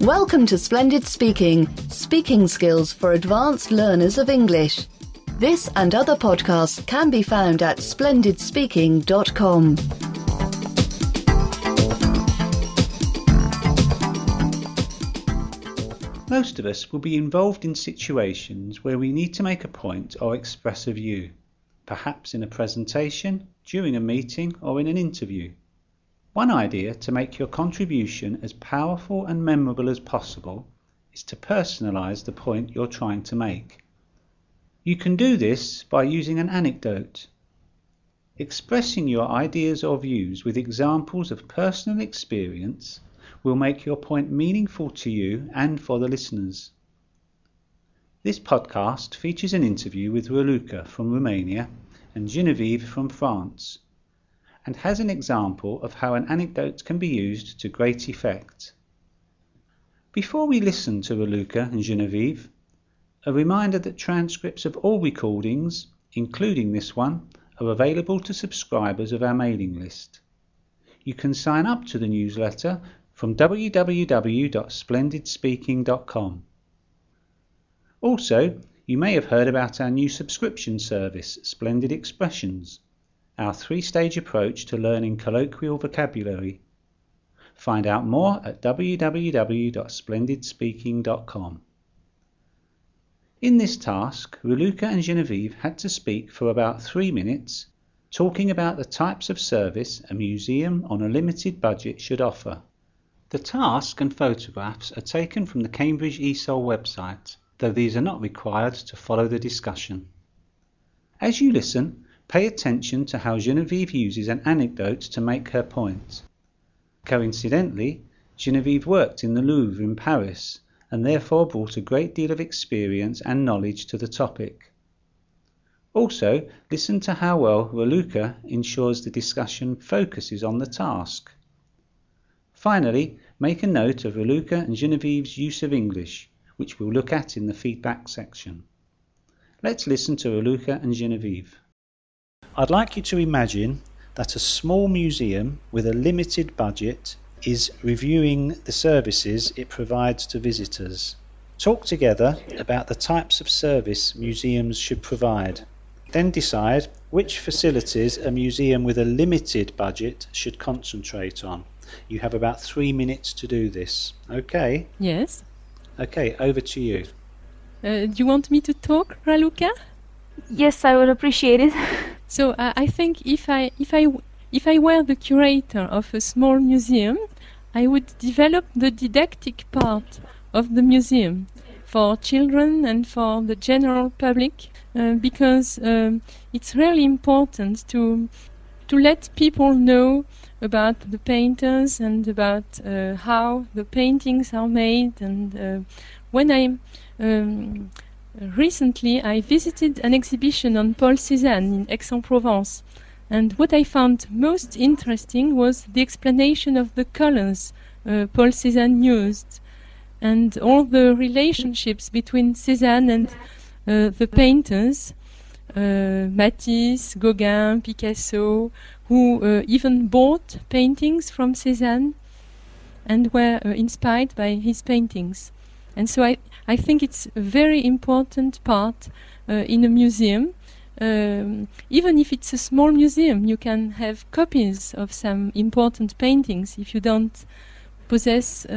Welcome to Splendid Speaking, speaking skills for advanced learners of English. This and other podcasts can be found at splendidspeaking.com. Most of us will be involved in situations where we need to make a point or express a view, perhaps in a presentation, during a meeting or in an interview. One idea to make your contribution as powerful and memorable as possible is to personalise the point you're trying to make. You can do this by using an anecdote. Expressing your ideas or views with examples of personal experience will make your point meaningful to you and for the listeners. This podcast features an interview with Raluca from Romania and Genevieve from France, and has an example of how an anecdote can be used to great effect. Before we listen to Raluca and Genevieve, a reminder that transcripts of all recordings, including this one, are available to subscribers of our mailing list. You can sign up to the newsletter from www.splendidspeaking.com. Also, you may have heard about our new subscription service, Splendid Expressions, our three-stage approach to learning colloquial vocabulary. Find out more at www.splendidspeaking.com. In this task, Raluca and Genevieve had to speak for about 3 minutes, talking about the types of service a museum on a limited budget should offer. The task and photographs are taken from the Cambridge ESOL website, though these are not required to follow the discussion. As you listen, pay attention to how Genevieve uses an anecdote to make her point. Coincidentally, Genevieve worked in the Louvre in Paris and therefore brought a great deal of experience and knowledge to the topic. Also, listen to how well Raluca ensures the discussion focuses on the task. Finally, make a note of Raluca and Genevieve's use of English, which we'll look at in the feedback section. Let's listen to Raluca and Genevieve. I'd like you to imagine that a small museum with a limited budget is reviewing the services it provides to visitors. Talk together about the types of service museums should provide. Then decide which facilities a museum with a limited budget should concentrate on. You have about 3 minutes to do this. Okay? Yes. Okay, over to you. Do you want me to talk, Raluca? Yes, I would appreciate it. So I think if I were the curator of a small museum, I would develop the didactic part of the museum for children and for the general public, because it's really important to let people know about the painters and about how the paintings are made. And when recently I visited an exhibition on Paul Cézanne in Aix-en-Provence, and what I found most interesting was the explanation of the colors Paul Cézanne used, and all the relationships between Cézanne and the painters, Matisse, Gauguin, Picasso, who even bought paintings from Cézanne and were inspired by his paintings. And so I think it's a very important part in a museum. Even if it's a small museum, you can have copies of some important paintings. If you don't possess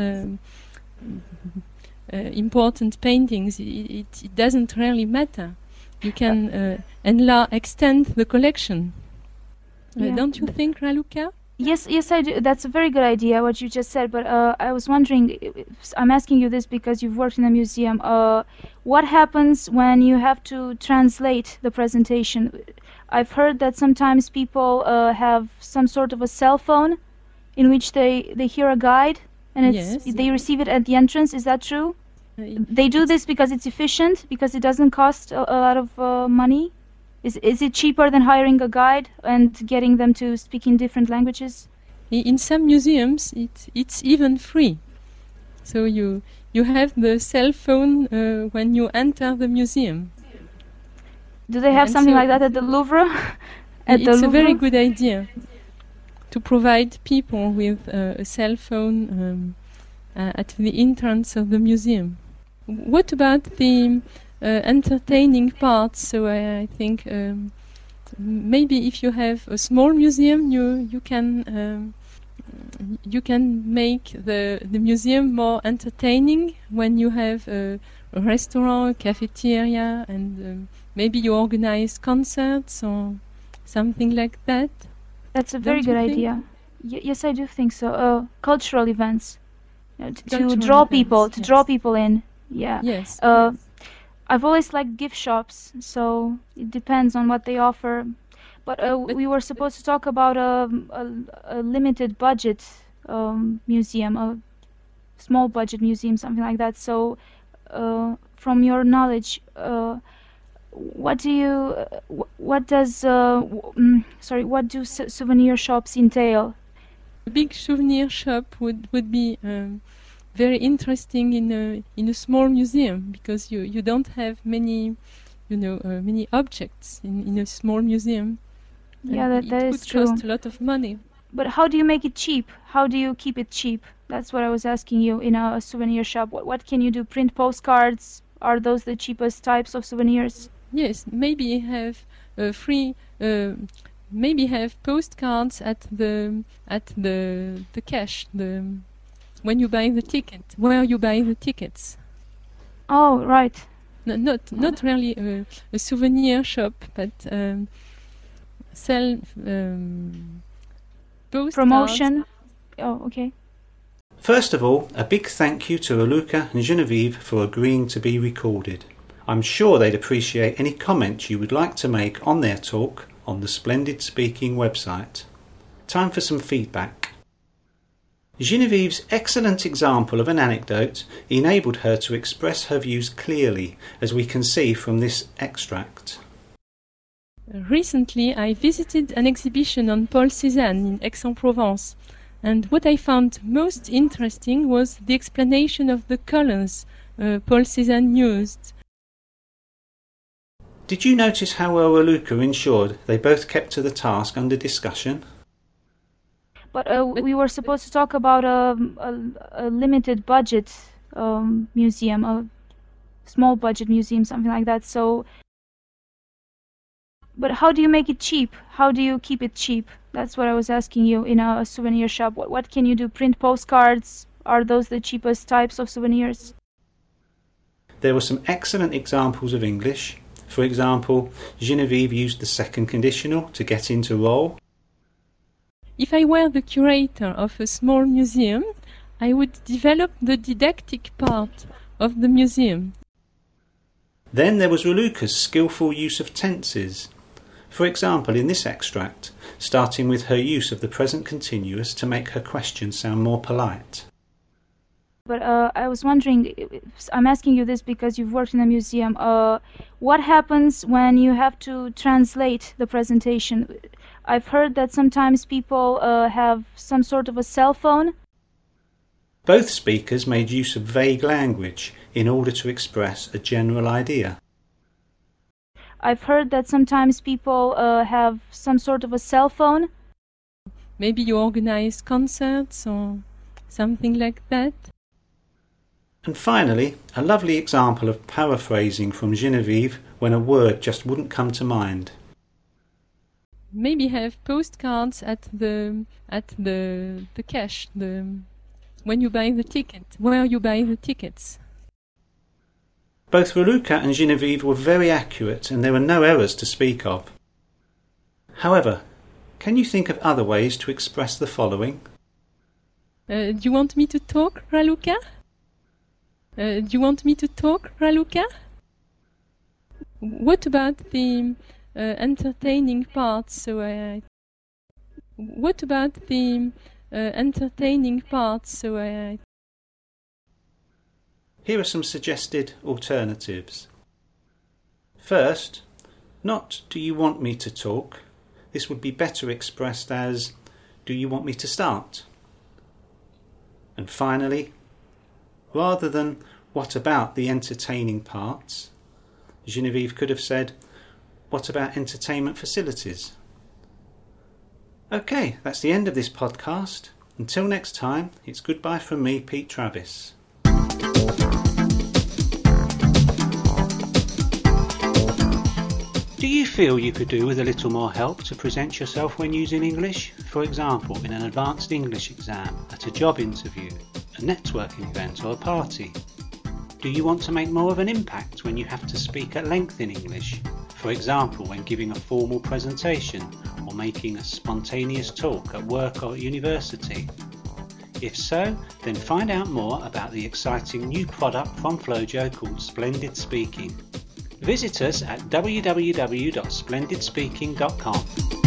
important paintings, it doesn't really matter. You can extend the collection. Don't you think, Raluca? Yes, I do. That's a very good idea, what you just said. But I was wondering, I'm asking you this because you've worked in a museum. What happens when you have to translate the presentation? I've heard that sometimes people have some sort of a cell phone in which they hear a guide and they receive it at the entrance. Is that true? They do this because it's efficient, because it doesn't cost a lot of money? Is it cheaper than hiring a guide and getting them to speak in different languages? In some museums, it's even free. So you have the cell phone when you enter the museum. Do they have something like that at the Louvre? It's a very good idea to provide people with a cell phone at the entrance of the museum. What about the entertaining part? So I think maybe if you have a small museum, you can make the museum more entertaining when you have a restaurant, a cafeteria, and maybe you organize concerts or something like that. That's a very good idea. Yes, I do think so. Cultural events, to draw people in. Yeah. Yes. I've always liked gift shops, so it depends on what they offer. But we were supposed to talk about a limited budget museum, a small budget museum, something like that. So, from your knowledge, what do souvenir shops entail? A big souvenir shop would be very interesting in a small museum, because you don't have many many objects in a small museum. Yeah, that is true. It would cost a lot of money. But how do you make it cheap? How do you keep it cheap? That's what I was asking you in a souvenir shop. What can you do? Print postcards? Are those the cheapest types of souvenirs? Yes, maybe have free. Maybe have postcards at the cash. When you buy the ticket, where you buy the tickets. Oh, right. Not really a souvenir shop, but sell postcards. Promotion. Oh, okay. First of all, a big thank you to Raluca and Genevieve for agreeing to be recorded. I'm sure they'd appreciate any comments you would like to make on their talk on the Splendid Speaking website. Time for some feedback. Genevieve's excellent example of an anecdote enabled her to express her views clearly, as we can see from this extract. Recently, I visited an exhibition on Paul Cézanne in Aix-en-Provence, and what I found most interesting was the explanation of the colours Paul Cézanne used. Did you notice how well Raluca ensured they both kept to the task under discussion? But we were supposed to talk about a limited budget museum, a small budget museum, something like that. So, but how do you make it cheap? How do you keep it cheap? That's what I was asking you in a souvenir shop. What can you do? Print postcards? Are those the cheapest types of souvenirs? There were some excellent examples of English. For example, Genevieve used the second conditional to get into role. If I were the curator of a small museum, I would develop the didactic part of the museum. Then there was Raluca's skillful use of tenses. For example, in this extract, starting with her use of the present continuous to make her question sound more polite. But I was wondering, I'm asking you this because you've worked in a museum, what happens when you have to translate the presentation? I've heard that sometimes people have some sort of a cell phone. Both speakers made use of vague language in order to express a general idea. I've heard that sometimes people have some sort of a cell phone. Maybe you organize concerts or something like that. And finally, a lovely example of paraphrasing from Genevieve when a word just wouldn't come to mind. Maybe have postcards at the cash, when you buy the ticket, where you buy the tickets. Both Raluca and Genevieve were very accurate, and there were no errors to speak of. However, can you think of other ways to express the following? Do you want me to talk, Raluca? Do you want me to talk, Raluca? What about the entertaining part? What about the entertaining part? Here are some suggested alternatives. First, not do you want me to talk? This would be better expressed as do you want me to start? And finally, rather than what about the entertaining parts, Genevieve could have said, what about entertainment facilities? Okay, that's the end of this podcast. Until next time, it's goodbye from me, Pete Travis. Do you feel you could do with a little more help to present yourself when using English? For example, in an advanced English exam, at a job interview, a networking event or a party? Do you want to make more of an impact when you have to speak at length in English? For example, when giving a formal presentation or making a spontaneous talk at work or at university? If so, then find out more about the exciting new product from Flojo called Splendid Speaking. Visit us at www.splendidspeaking.com.